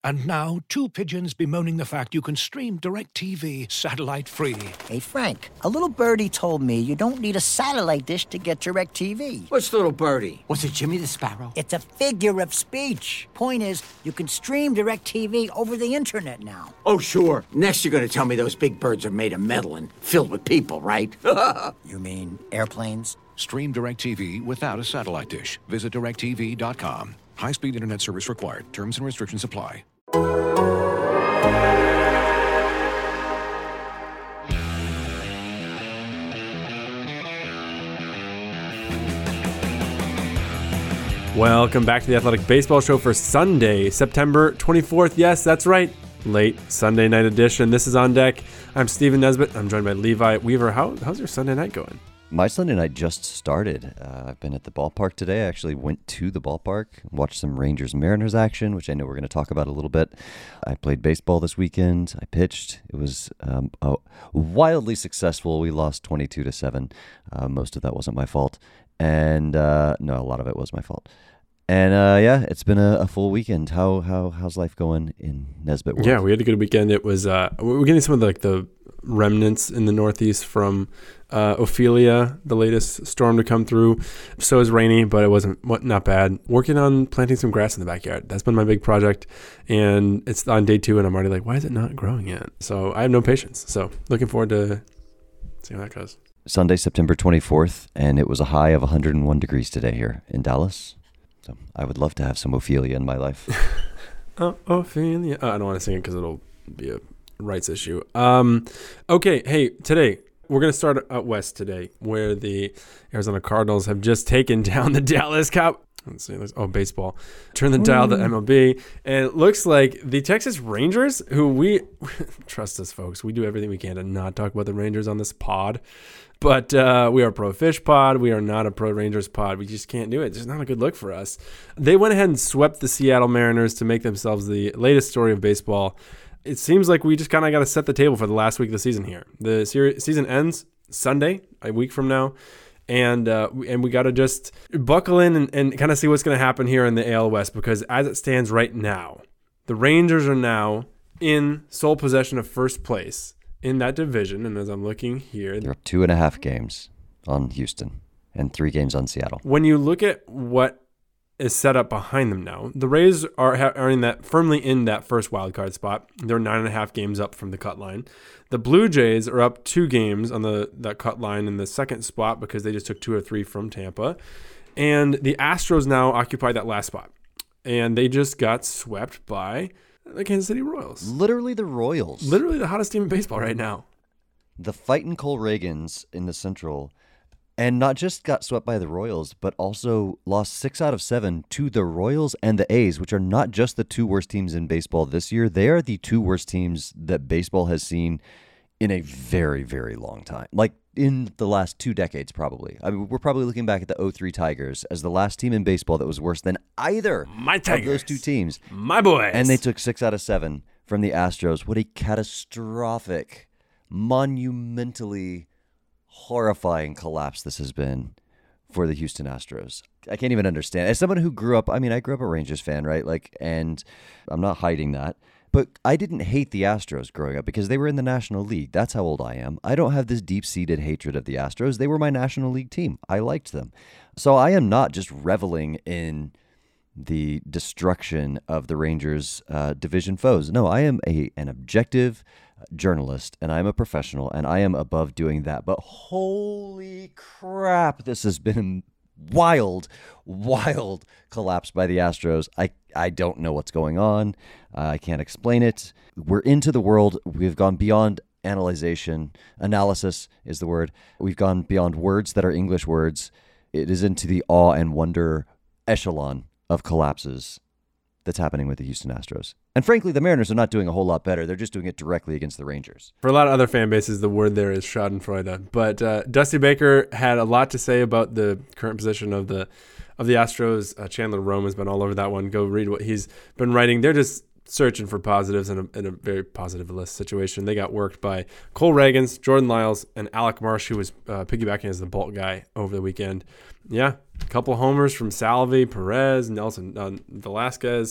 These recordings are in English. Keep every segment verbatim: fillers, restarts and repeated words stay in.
And now, two pigeons bemoaning the fact you can stream DirecTV satellite-free. Hey, Frank, a little birdie told me you don't need a satellite dish to get DirecTV. What's little birdie? Was it Jimmy the Sparrow? It's a figure of speech. Point is, you can stream DirecTV over the internet now. Oh, sure. Next you're going to tell me those big birds are made of metal and filled with people, right? You mean airplanes? Stream DirecTV without a satellite dish. Visit direct T V dot com. High-speed internet service required. Terms and restrictions apply. Welcome back to the Athletic Baseball Show for Sunday, September twenty-fourth. Yes, that's right. Late Sunday night edition. This is On Deck. I'm Stephen Nesbitt. I'm joined by Levi Weaver. How, how's your Sunday night going? My Sunday night just started. Uh, I've been at the ballpark today. I actually went to the ballpark, watched some Rangers-Mariners action, which I know we're going to talk about a little bit. I played baseball this weekend. I pitched. It was um, oh, wildly successful. We lost twenty-two to seven. Uh, most of that wasn't my fault. And uh, no, a lot of it was my fault. And uh, yeah, it's been a, a full weekend. How how how's life going in Nesbitt world? Yeah, we had a good weekend. It was uh, we're getting some of the, like the remnants in the Northeast from uh, Ophelia, the latest storm to come through. So it was rainy, but it wasn't what not bad. Working on planting some grass in the backyard. That's been my big project, and it's on day two, and I'm already like, why is it not growing yet? So I have no patience. So looking forward to seeing how that goes. Sunday, September twenty-fourth, and it was a high of one hundred one degrees today here in Dallas. So I would love to have some Ophelia in my life. oh, Ophelia. Oh, I don't want to sing it because it'll be a rights issue. Um, okay, hey, today we're going to start out west today, where the Arizona Cardinals have just taken down the Dallas Cow. Let's see. Let's, oh, baseball. Turn the dial to M L B. And it looks like the Texas Rangers, who we trust us, folks. We do everything we can to not talk about the Rangers on this pod. But uh, we are a pro fish pod. We are not a pro Rangers pod. We just can't do it. It's just not a good look for us. They went ahead and swept the Seattle Mariners to make themselves the latest story of baseball. It seems like we just kind of got to set the table for the last week of the season here. The series, season ends Sunday, a week from now. And uh, and we got to just buckle in and, and kind of see what's going to happen here in the A L West, because as it stands right now, the Rangers are now in sole possession of first place in that division. And as I'm looking here, they're up two and a half games on Houston and three games on Seattle. When you look at what is set up behind them now, the Rays are are in that firmly in that first wild card spot. They're nine and a half games up from the cut line. The Blue Jays are up two games on the that cut line in the second spot because they just took two or three from Tampa. And the Astros now occupy that last spot. And they just got swept by the Kansas City Royals. Literally the Royals. Literally the hottest team in baseball right now. The fighting Cole Reagans in the Central, and not just got swept by the Royals, but also lost six out of seven to the Royals and the A's, which are not just the two worst teams in baseball this year. They are the two worst teams that baseball has seen in a very, very long time. Like in the last two decades, probably. I mean, we're probably looking back at the oh three Tigers as the last team in baseball that was worse than either My Tigers. of those two teams. My boys. And they took six out of seven from the Astros. What a catastrophic, monumentally horrifying collapse this has been for the Houston Astros. I can't even understand. As someone who grew up, I mean, I grew up a Rangers fan, right? Like, and I'm not hiding that. But I didn't hate the Astros growing up because they were in the National League. That's how old I am. I don't have this deep-seated hatred of the Astros. They were my National League team. I liked them. So I am not just reveling in the destruction of the Rangers' uh, division foes. No, I am a an objective journalist, and I'm a professional, and I am above doing that. But holy crap, this has been wild, wild collapse by the Astros. I, I don't know what's going on. Uh, I can't explain it. We're into the world. We've gone beyond analyzation. Analysis is the word. We've gone beyond words that are English words. It is into the awe and wonder echelon of collapses that's happening with the Houston Astros. And frankly, the Mariners are not doing a whole lot better. They're just doing it directly against the Rangers. For a lot of other fan bases, the word there is schadenfreude. But uh, Dusty Baker had a lot to say about the current position of the of the Astros. Uh, Chandler Rome has been all over that one. Go read what he's been writing. They're just searching for positives in a, in a very positive list situation. They got worked by Cole Reagans, Jordan Lyles, and Alec Marsh, who was uh, piggybacking as the Bolt guy over the weekend. Yeah, a couple homers from Salvi, Perez, Nelson uh, Velasquez,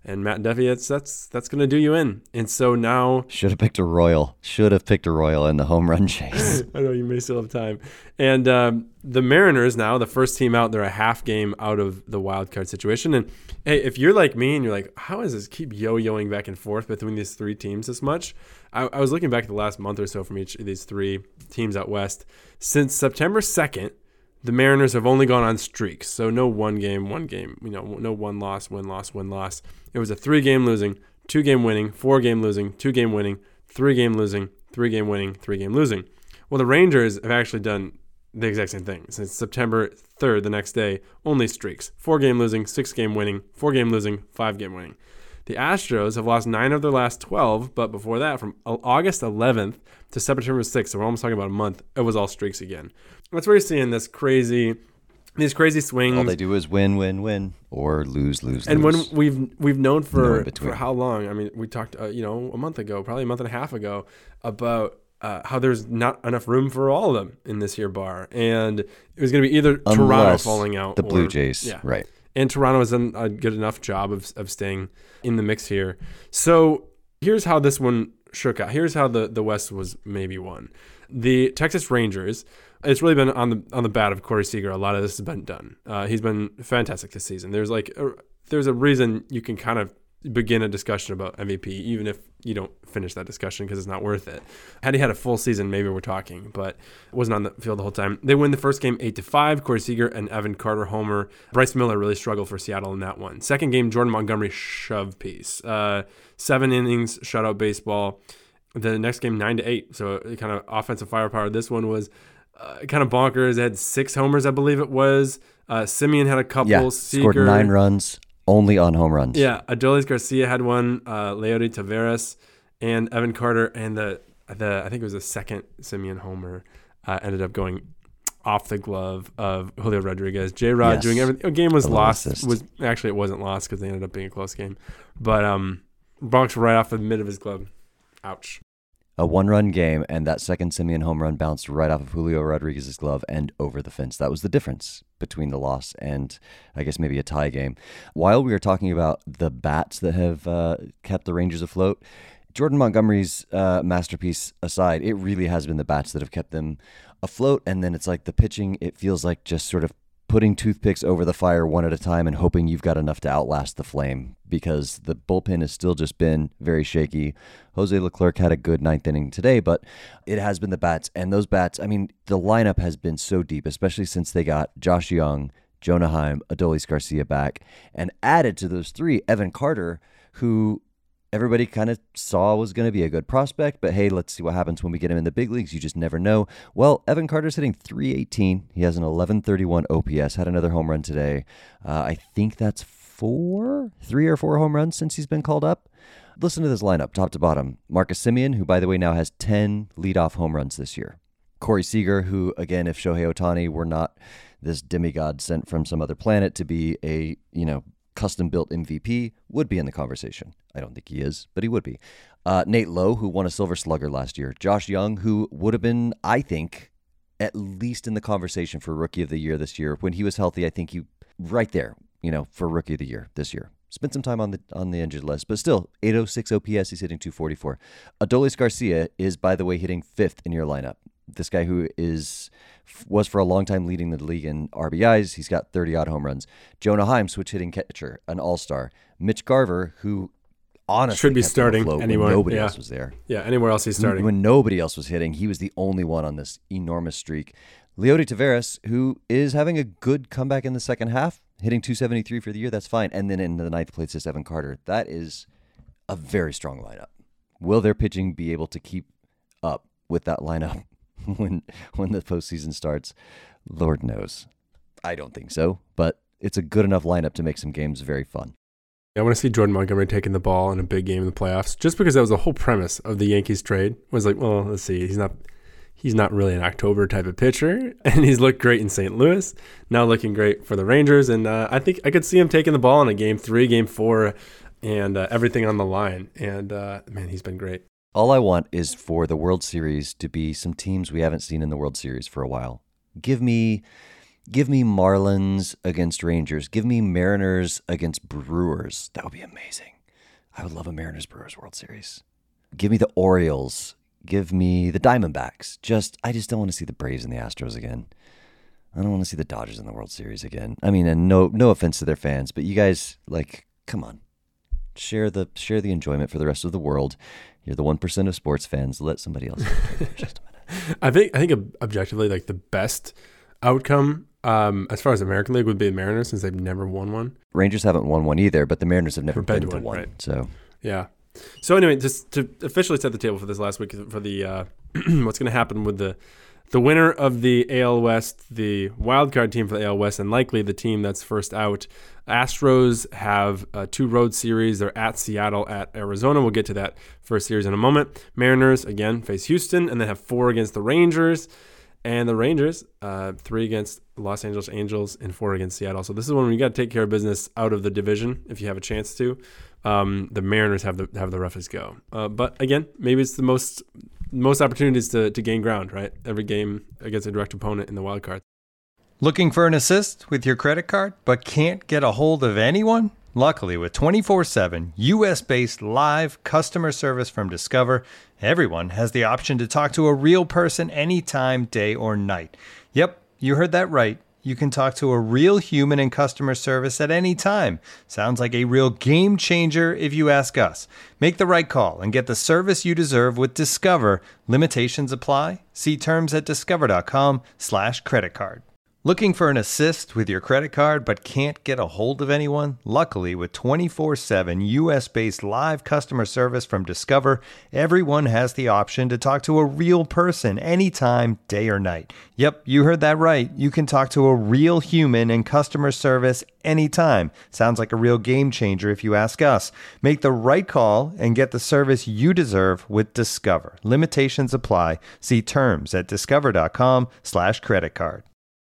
And Matt Duffy, that's that's that's going to do you in. And so now... Should have picked a Royal. Should have picked a Royal in the home run chase. I know you may still have time. And um, the Mariners now, the first team out, they're a half game out of the wild card situation. And hey, if you're like me and you're like, how does this keep yo-yoing back and forth between these three teams this much? I, I was looking back at the last month or so from each of these three teams out west. Since September second, the Mariners have only gone on streaks. So no one game, one game, you know, no one loss, win, loss, win, loss. It was a three-game losing, two-game winning, four-game losing, two-game winning, three-game losing, three-game winning, three-game losing. Well, the Rangers have actually done the exact same thing. Since September third, the next day, only streaks. Four-game losing, six-game winning, four-game losing, five-game winning. The Astros have lost nine of their last twelve, but before that, from August eleventh to September sixth, so we're almost talking about a month, it was all streaks again. That's where you're seeing this crazy... These crazy swings. All they do is win, win, win, or lose, lose, and lose. when we've we've known for No for how long? I mean, we talked, uh, you know, a month ago, probably a month and a half ago, about uh, how there's not enough room for all of them in this year bar, and it was going to be either Unless Toronto falling out, the Blue or, Jays, yeah, right? And Toronto has done a good enough job of of staying in the mix here. So here's how this one shook out. Here's how the the West was maybe won. The Texas Rangers. It's really been on the on the bat of Corey Seager. A lot of this has been done. Uh, he's been fantastic this season. There's like a, there's a reason you can kind of begin a discussion about M V P, even if you don't finish that discussion because it's not worth it. Had he had a full season, maybe we're talking, but wasn't on the field the whole time. They win the first game eight to five. Corey Seager and Evan Carter homer. Bryce Miller really struggled for Seattle in that one. Second game, Jordan Montgomery shove piece. Uh, seven innings, shutout baseball. The next game nine to eight. So kind of offensive firepower. This one was. Uh, kind of bonkers. They had six homers, I believe it was. Uh, Simeon had a couple. Yeah, Seager, scored nine runs, only on home runs. Yeah, Adolis Garcia had one. Uh, Leody Taveras and Evan Carter, and the the I think it was the second Simeon homer uh, ended up going off the glove of Julio Rodriguez. J Rod Yes. doing everything. The game was The lost. assist. Was actually it wasn't lost because they ended up being a close game, but um, Bronx right off the mid of his glove. Ouch. A one-run game, and that second Simeon home run bounced right off of Julio Rodriguez's glove and over the fence. That was the difference between the loss and, I guess, maybe a tie game. While we were talking about the bats that have uh, kept the Rangers afloat, Jordan Montgomery's uh, masterpiece aside, it really has been the bats that have kept them afloat. And then it's like the pitching, it feels like just sort of putting toothpicks over the fire one at a time and hoping you've got enough to outlast the flame, because the bullpen has still just been very shaky. Jose Leclerc had a good ninth inning today, but it has been the bats. And those bats, I mean, the lineup has been so deep, especially since they got Josh Young, Jonah Heim, Adolis Garcia back, and added to those three, Evan Carter, who everybody kind of saw was going to be a good prospect, but hey, let's see what happens when we get him in the big leagues. You just never know. Well, Evan Carter's hitting three eighteen. He has an eleven thirty-one O P S, had another home run today. Uh, I think that's four, three or four home runs since he's been called up. Listen to this lineup, top to bottom. Marcus Simeon, who, by the way, now has ten leadoff home runs this year. Corey Seager, who, again, if Shohei Ohtani were not this demigod sent from some other planet to be a, you know, custom-built M V P, would be in the conversation. I don't think he is, but he would be. Uh, Nate Lowe, who won a Silver Slugger last year. Josh Young, who would have been, I think, at least in the conversation for Rookie of the Year this year. When he was healthy, I think he right there, you know, for Rookie of the Year this year. Spent some time on the on the injured list, but still, eight oh six O P S, he's hitting two forty-four. Adolis Garcia is, by the way, hitting fifth in your lineup. This guy who is was for a long time leading the league in R B Is. He's got thirty-odd home runs. Jonah Heim, switch hitting catcher, an all-star. Mitch Garver, who honestly should be kept them starting afloat when anywhere. nobody yeah. else was there. Yeah, anywhere else he's starting. When nobody else was hitting, he was the only one on this enormous streak. Leody Taveras, who is having a good comeback in the second half, hitting two seventy-three for the year, that's fine. And then in the ninth place is Evan Carter. That is a very strong lineup. Will their pitching be able to keep up with that lineup when when the postseason starts? Lord knows. I don't think so, but it's a good enough lineup to make some games very fun. I want to see Jordan Montgomery taking the ball in a big game in the playoffs, just because that was the whole premise of the Yankees trade. Was like, well, let's see, he's not he's not really an October type of pitcher, and he's looked great in Saint Louis. Now looking great for the Rangers, and uh, I think I could see him taking the ball in a game three, game four, and uh, everything on the line. And uh, man, he's been great. All I want is for the World Series to be some teams we haven't seen in the World Series for a while. Give me Give me Marlins against Rangers. Give me Mariners against Brewers. That would be amazing. I would love a Mariners-Brewers World Series. Give me the Orioles. Give me the Diamondbacks. Just, I just don't want to see the Braves and the Astros again. I don't want to see the Dodgers in the World Series again. I mean, and no, no offense to their fans, but you guys, like, come on, share the share the enjoyment for the rest of the world. You're the one percent of sports fans. Let somebody else enjoy for just a minute. I think I think ob- objectively, like the best outcome um, as far as American League would be the Mariners, since they've never won one. Rangers haven't won one either, but the Mariners have never Or been been to to one, one. right. So Yeah. So anyway, just to officially set the table for this last week for the uh, what's going to happen with the the winner of the A L West, the wildcard team for the A L West, and likely the team that's first out. Astros have uh, two road series. They're at Seattle, at Arizona. We'll get to that first series in a moment. Mariners, again, face Houston, and then have four against the Rangers. And the Rangers, uh, three against Los Angeles Angels and four against Seattle. So this is one where you got to take care of business out of the division if you have a chance to. Um, the Mariners have the have the roughest go. Uh, but again, maybe it's the most most opportunities to, to gain ground, right? Every game against a direct opponent in the wild card. Looking for an assist with your credit card, but can't get a hold of anyone? Luckily, with twenty-four seven U S-based live customer service from Discover, everyone has the option to talk to a real person anytime, day or night. Yep, you heard that right. You can talk to a real human in customer service at any time. Sounds like a real game changer if you ask us. Make the right call and get the service you deserve with Discover. Limitations apply. See terms at discover.com slash credit card. Looking for an assist with your credit card but can't get a hold of anyone? Luckily, with twenty-four seven U S-based live customer service from Discover, everyone has the option to talk to a real person anytime, day or night. Yep, you heard that right. You can talk to a real human in customer service anytime. Sounds like a real game changer if you ask us. Make the right call and get the service you deserve with Discover. Limitations apply. See terms at discover.com slash credit card.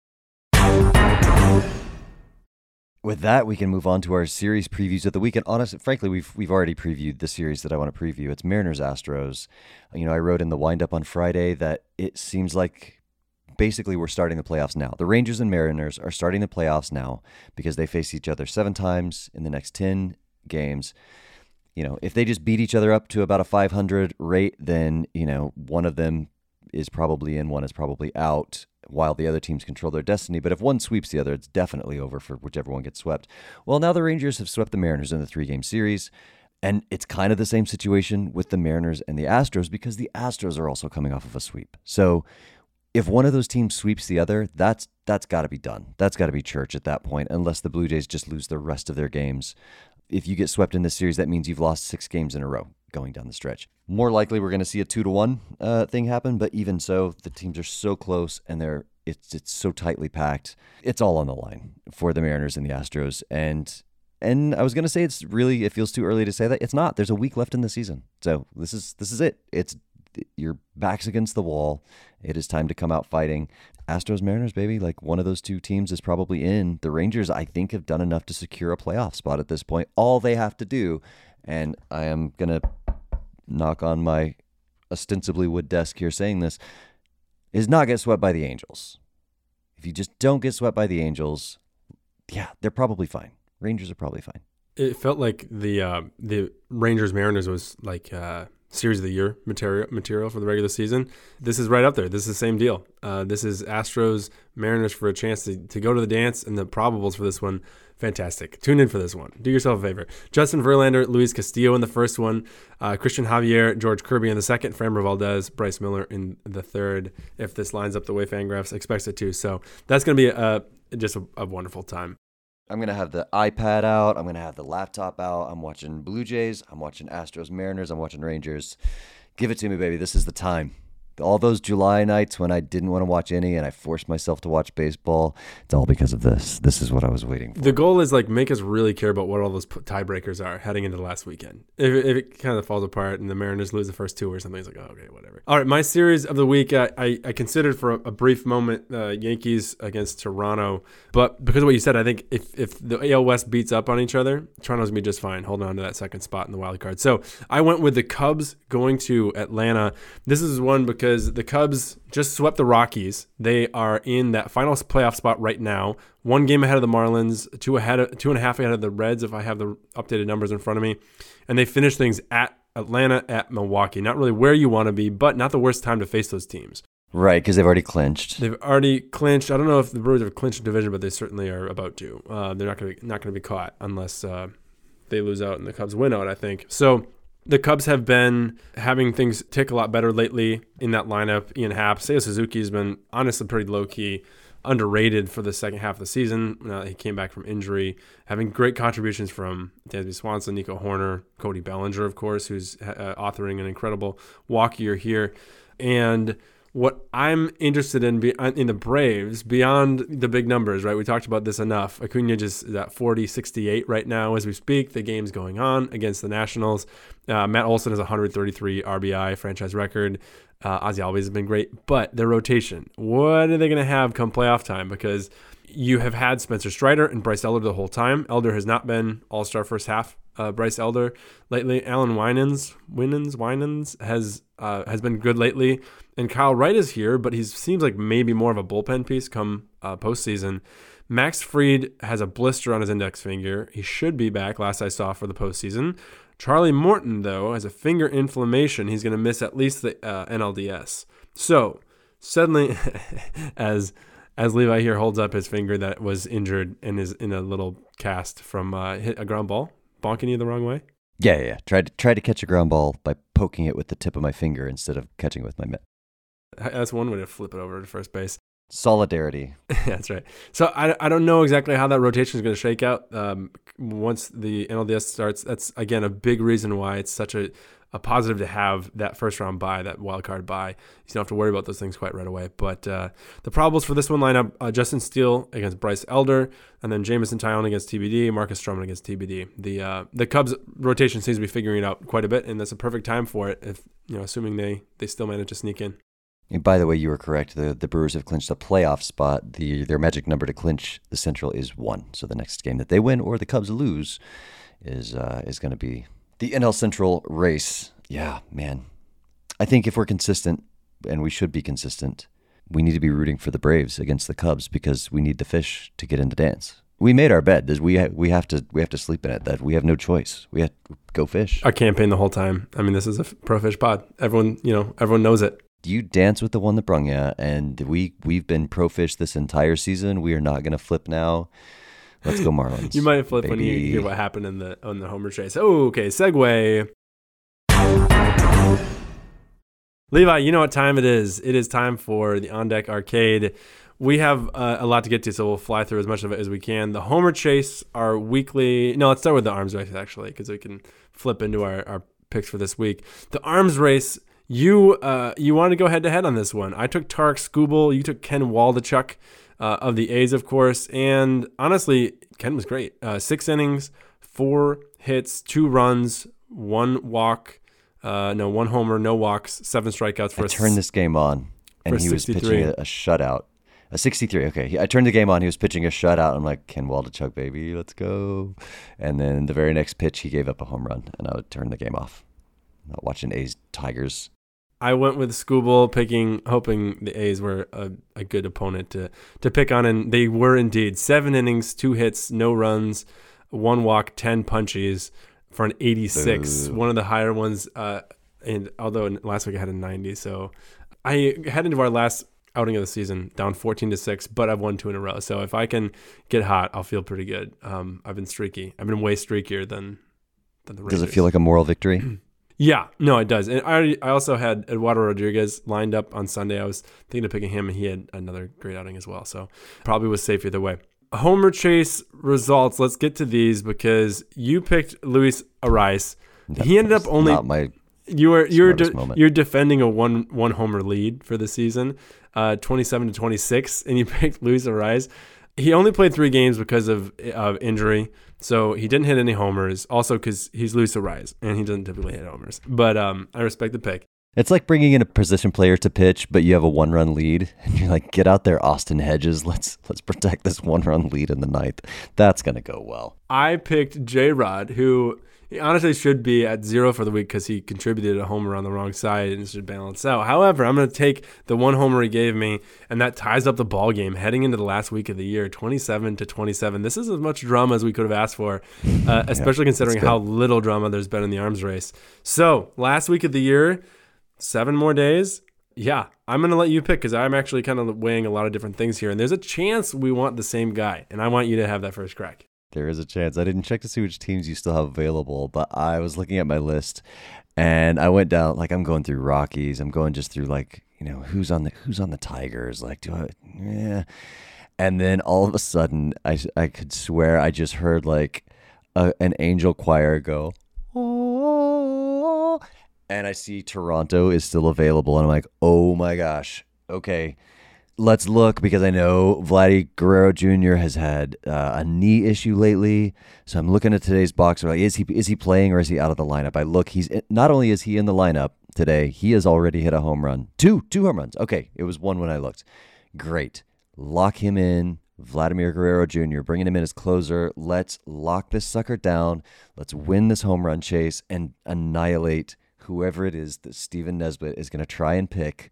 with that, we can move on to our series previews of the week. And honestly, frankly, we've we've already previewed the series that I want to preview. It's Mariners Astros. You know, I wrote in the windup on Friday that it seems like basically we're starting the playoffs now. The Rangers and Mariners are starting the playoffs now because they face each other seven times in the next ten games. You know, if they just beat each other up to about a five hundred rate, then, you know, one of them is probably in, one is probably out, while the other teams control their destiny. But if one sweeps the other, it's definitely over for whichever one gets swept. Well, now the Rangers have swept the Mariners in the three-game series, and it's kind of the same situation with the Mariners and the Astros because the Astros are also coming off of a sweep. So if one of those teams sweeps the other, that's that's got to be done. That's got to be church at that point, unless the Blue Jays just lose the rest of their games. If you get swept in this series, that means you've lost six games in a row going down the stretch. More likely, we're going to see a two to one uh, thing happen. But even so, the teams are so close, and they're it's it's so tightly packed. It's all on the line for the Mariners and the Astros. And and I was going to say it's really it feels too early to say that. It's not. There's a week left in the season, so this is this is it. It's your back's against the wall. It is time to come out fighting. Astros, Mariners, baby. Like, one of those two teams is probably in. The Rangers, I think, have done enough to secure a playoff spot at this point. All they have to do, and I am going to knock on my ostensibly wood desk here saying this, is not get swept by the Angels. If you just don't get swept by the Angels, yeah, they're probably fine. Rangers are probably fine. It felt like the uh, the Rangers Mariners was like uh, series of the year material material for the regular season. This is right up there. This is the same deal. Uh, this is Astros Mariners for a chance to, to go to the dance, and the probables for this one, fantastic. Tune in for this one. Do yourself a favor. Justin Verlander, Luis Castillo in the first one, uh, Christian Javier, George Kirby in the second, Framber Valdez, Bryce Miller in the third, if this lines up the way Fangraphs expects it to. So that's going to be a, just a, a wonderful time. I'm going to have the iPad out. I'm going to have the laptop out. I'm watching Blue Jays. I'm watching Astros, Mariners. I'm watching Rangers. Give it to me, baby. This is the time. All those July nights when I didn't want to watch any and I forced myself to watch baseball, it's all because of this. This is what I was waiting for. The goal is, like, make us really care about what all those tiebreakers are heading into the last weekend. If it, if it kind of falls apart and the Mariners lose the first two or something, it's like, oh, okay, whatever. All right, my series of the week, I, I, I considered for a, a brief moment uh, Yankees against Toronto. But because of what you said, I think if, if the A L West beats up on each other, Toronto's going to be just fine holding on to that second spot in the wild card. So I went with the Cubs going to Atlanta. This is one because because the Cubs just swept the Rockies. They are in that final playoff spot right now. One game ahead of the Marlins, two ahead, of, two and a half ahead of the Reds, if I have the updated numbers in front of me. And they finished things at Atlanta, at Milwaukee. Not really where you want to be, but not the worst time to face those teams. Right, because they've already clinched. They've already clinched. I don't know if the Brewers have clinched a division, but they certainly are about to. Uh, they're not going to not going to be caught unless uh, they lose out and the Cubs win out, I think. So the Cubs have been having things tick a lot better lately in that lineup. Ian Happ, Seiya Suzuki has been honestly pretty low-key, underrated for the second half of the season. Uh, he came back from injury, having great contributions from Dansby Swanson, Nico Horner, Cody Bellinger, of course, who's uh, authoring an incredible walk year here. And what I'm interested in be, in the Braves, beyond the big numbers, right? We talked about this enough. Acuna just is at forty sixty-eight right now as we speak. The game's going on against the Nationals. Uh, Matt Olson has one hundred thirty-three R B I franchise record. Uh, Ozzie Albies has been great, but their rotation, what are they going to have come playoff time? Because you have had Spencer Strider and Bryce Elder the whole time. Elder has not been all-star first half. Uh, Bryce Elder lately. Alan Winans, Winans, Winans has uh, has been good lately. And Kyle Wright is here, but he seems like maybe more of a bullpen piece come uh, postseason. Max Fried has a blister on his index finger. He should be back, last I saw, for the postseason. Charlie Morton, though, has a finger inflammation. He's going to miss at least the uh, N L D S. So suddenly, as as Levi here holds up his finger that was injured and is in a little cast from uh, hit a ground ball, bonking you the wrong way. Yeah, yeah, yeah. Tried to, tried to catch a ground ball by poking it with the tip of my finger instead of catching it with my mitt. That's one way to flip it over to first base. Solidarity. That's right. So I, I don't know exactly how that rotation is going to shake out um, once the N L D S starts. That's, again, a big reason why it's such a, a positive to have that first round bye, that wild card bye. You don't have to worry about those things quite right away. But uh, the probables for this one lineup, uh, Justin Steele against Bryce Elder, and then Jameson Taillon against T B D, Marcus Stroman against T B D. The uh, the Cubs rotation seems to be figuring it out quite a bit, and that's a perfect time for it, if you know, assuming they, they still manage to sneak in. And by the way, you were correct. The the Brewers have clinched a playoff spot. The Their magic number to clinch the Central is one. So the next game that they win or the Cubs lose is uh, is going to be the N L Central race. Yeah, man. I think if we're consistent, and we should be consistent, we need to be rooting for the Braves against the Cubs because we need the fish to get in the dance. We made our bed. We ha- we have to we have to sleep in it. That we have no choice. We have to go fish. Our campaign the whole time. I mean, this is a pro fish pod. Everyone, you know, everyone knows it. You dance with the one that brung you, and we we've been pro fish this entire season. We are not going to flip now. Let's go Marlins. You might flip baby. When you hear what happened in the on the homer chase. Oh, okay, segue. Levi, you know what time it is. It is time for the On Deck Arcade. We have uh, a lot to get to, so we'll fly through as much of it as we can. The homer chase, our weekly. No, let's start with the arms race actually, because we can flip into our, our picks for this week. The arms race. You uh, you want to go head-to-head on this one. I took Tarek Skubal. You took Ken Waldichuk uh, of the A's, of course. And honestly, Ken was great. Uh, six innings, four hits, two runs, one walk. Uh, no, one homer, no walks, seven strikeouts. For I turned this game on, and he was pitching a, a shutout. A sixty-three. Okay, I turned the game on. He was pitching a shutout. I'm like, Ken Waldichuk, baby, let's go. And then the very next pitch, he gave up a home run, and I would turn the game off. I'm not watching A's Tigers. I went with Skubal, picking, hoping the A's were a, a good opponent to, to pick on, and they were indeed. Seven innings, two hits, no runs, one walk, ten punchies for an eighty-six. Ooh. One of the higher ones, uh, and although last week I had a ninety. So I head into our last outing of the season down fourteen to six, but I've won two in a row. So if I can get hot, I'll feel pretty good. Um, I've been streaky. I've been way streakier than, than the Rangers. Does it feel like a moral victory? Yeah, no, it does. And I I also had Eduardo Rodriguez lined up on Sunday. I was thinking of picking him, and he had another great outing as well. So probably was safe either way. Homer chase results. Let's get to these because you picked Luis Arraez. That he ended up only. Not my you were you're de- moment. you're defending a one one homer lead for the season, uh, twenty-seven to twenty-six, and you picked Luis Arraez. He only played three games because of of injury. So he didn't hit any homers, also because he's Luis Arraez, and he doesn't typically hit homers. But um, I respect the pick. It's like bringing in a position player to pitch, but you have a one-run lead, and you're like, get out there, Austin Hedges. Let's let's protect this one-run lead in the ninth. That's going to go well. I picked J-Rod, who He honestly should be at zero for the week because he contributed a homer on the wrong side and should balance out. However, I'm going to take the one homer he gave me, and that ties up the ball game heading into the last week of the year, twenty-seven to twenty-seven. This is as much drama as we could have asked for, uh, especially yeah, considering how little drama there's been in the arms race. So last week of the year, seven more days. Yeah, I'm going to let you pick because I'm actually kind of weighing a lot of different things here. And there's a chance we want the same guy, and I want you to have that first crack. There is a chance. I didn't check to see which teams you still have available, but I was looking at my list and I went down, like I'm going through Rockies. I'm going just through like, you know, who's on the who's on the Tigers? Like, do I, yeah. And then all of a sudden, I, I could swear I just heard like a, an angel choir go, oh, and I see Toronto is still available. And I'm like, oh my gosh, okay. Let's look because I know Vladdy Guerrero Junior has had uh, a knee issue lately. So I'm looking at today's box. Like, is he is he playing or is he out of the lineup? I look. He's not only is he in the lineup today, he has already hit a home run. Two two home runs. Okay, it was one when I looked. Great. Lock him in. Vladimir Guerrero Junior Bringing him in as closer. Let's lock this sucker down. Let's win this home run chase and annihilate whoever it is that Steven Nesbitt is going to try and pick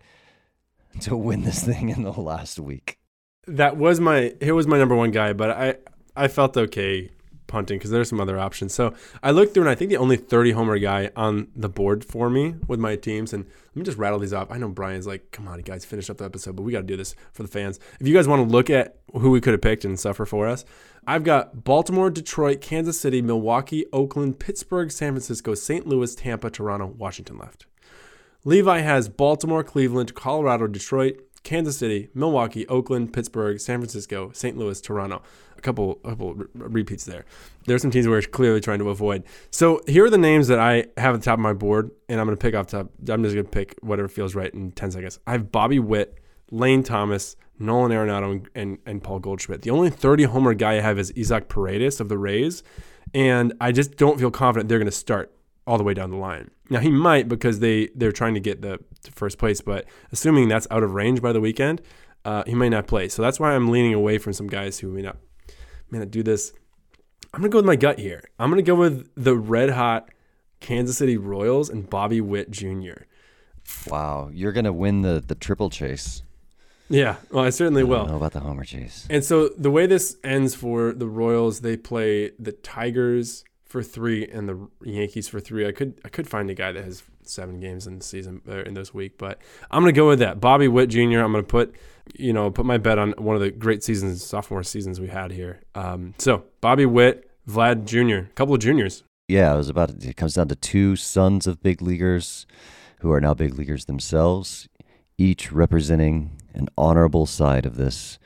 to win this thing in the last week. That was my, here was my number one guy, but I, I felt okay punting because there's some other options. So I looked through and I think the only thirty homer guy on the board for me with my teams, and let me just rattle these off. I know Brian's like, come on, you guys, finish up the episode, but we got to do this for the fans. If you guys want to look at who we could have picked and suffer for us, I've got Baltimore, Detroit, Kansas City, Milwaukee, Oakland, Pittsburgh, San Francisco, Saint Louis, Tampa, Toronto, Washington left. Levi has Baltimore, Cleveland, Colorado, Detroit, Kansas City, Milwaukee, Oakland, Pittsburgh, San Francisco, Saint Louis, Toronto. A couple, a couple re- repeats there. There's some teams we're clearly trying to avoid. So here are the names that I have at the top of my board, and I'm going to pick off top. I'm just going to pick whatever feels right in ten seconds. I have Bobby Witt, Lane Thomas, Nolan Arenado, and, and, and Paul Goldschmidt. The only thirty homer guy I have is Isaac Paredes of the Rays, and I just don't feel confident they're going to start all the way down the line. Now, he might because they, they're trying to get the to first place, but assuming that's out of range by the weekend, uh, he might not play. So that's why I'm leaning away from some guys who may not, may not do this. I'm going to go with my gut here. I'm going to go with the red-hot Kansas City Royals and Bobby Witt Junior Wow, you're going to win the, the triple chase. Yeah, well, I certainly I will. don't know about the homer chase. And so the way this ends for the Royals, they play the Tigers for three and the Yankees for three. I could I could find a guy that has seven games in the season uh, in this week, but I'm gonna go with that. Bobby Witt Junior I'm gonna put you know put my bet on one of the great seasons, sophomore seasons we had here. Um, so Bobby Witt, Vlad Junior, a couple of juniors. Yeah, it was about. It comes down to two sons of big leaguers, who are now big leaguers themselves, each representing an honorable side of this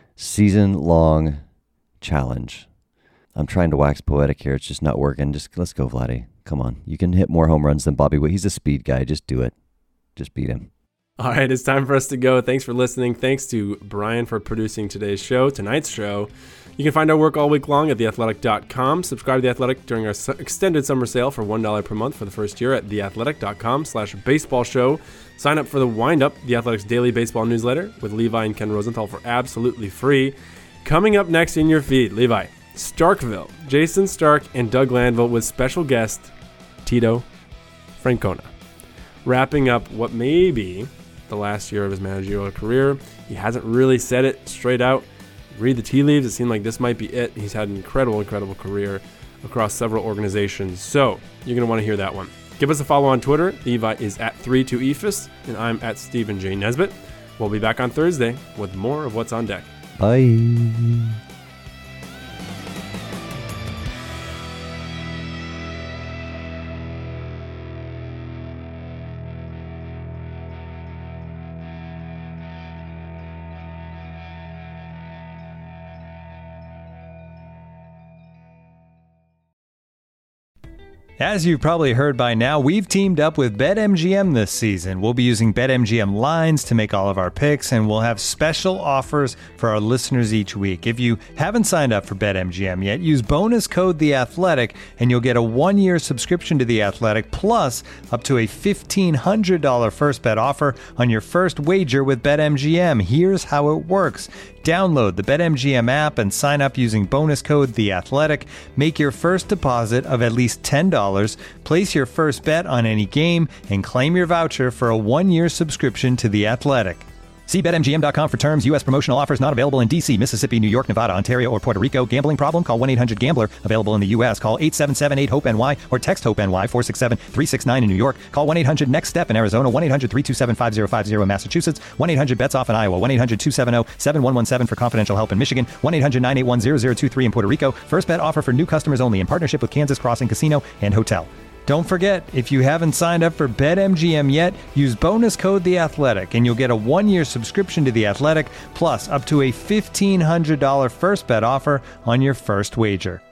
season-long challenge. I'm trying to wax poetic here. It's just not working. Just let's go, Vladdy. Come on. You can hit more home runs than Bobby Witt. He's a speed guy. Just do it. Just beat him. All right, it's time for us to go. Thanks for listening. Thanks to Brian for producing today's show, tonight's show. You can find our work all week long at the athletic dot com. Subscribe to The Athletic during our su- extended summer sale for one dollar per month for the first year at the athletic dot com slash baseball show. Sign up for the Wind Up, The Athletic's daily baseball newsletter with Levi and Ken Rosenthal for absolutely free. Coming up next in your feed, Levi, Starkville, Jason Stark and Doug Landville with special guest Tito Francona. Wrapping up what may be the last year of his managerial career. He hasn't really said it straight out. Read the tea leaves. It seemed like this might be it. He's had an incredible, incredible career across several organizations. So you're going to want to hear that one. Give us a follow on Twitter. Levi is at three two E F I S, and I'm at Stephen J. Nesbitt. We'll be back on Thursday with more of What's on Deck. Bye. As you've probably heard by now, we've teamed up with BetMGM this season. We'll be using BetMGM lines to make all of our picks, and we'll have special offers for our listeners each week. If you haven't signed up for BetMGM yet, use bonus code The Athletic, and you'll get a one-year subscription to The Athletic, plus up to a fifteen hundred dollars first bet offer on your first wager with BetMGM. Here's how it works. Download the BetMGM app and sign up using bonus code The Athletic. Make your first deposit of at least ten dollars. Place your first bet on any game and claim your voucher for a one-year subscription to The Athletic. See Bet M G M dot com for terms. U S promotional offers not available in D C, Mississippi, New York, Nevada, Ontario, or Puerto Rico. Gambling problem? Call one eight hundred gambler. Available in the U S. Call eight seven seven eight hope N Y or text HOPE-NY four six seven three six nine in New York. Call one eight hundred next step in Arizona. one eight hundred three two seven five zero five zero in Massachusetts. one eight hundred bets off in Iowa. one eight hundred two seven zero seven one one seven for confidential help in Michigan. one eight hundred nine eight one zero zero two three in Puerto Rico. First bet offer for new customers only in partnership with Kansas Crossing Casino and Hotel. Don't forget, if you haven't signed up for BetMGM yet, use bonus code The Athletic, and you'll get a one-year subscription to The Athletic, plus up to a fifteen hundred dollars first bet offer on your first wager.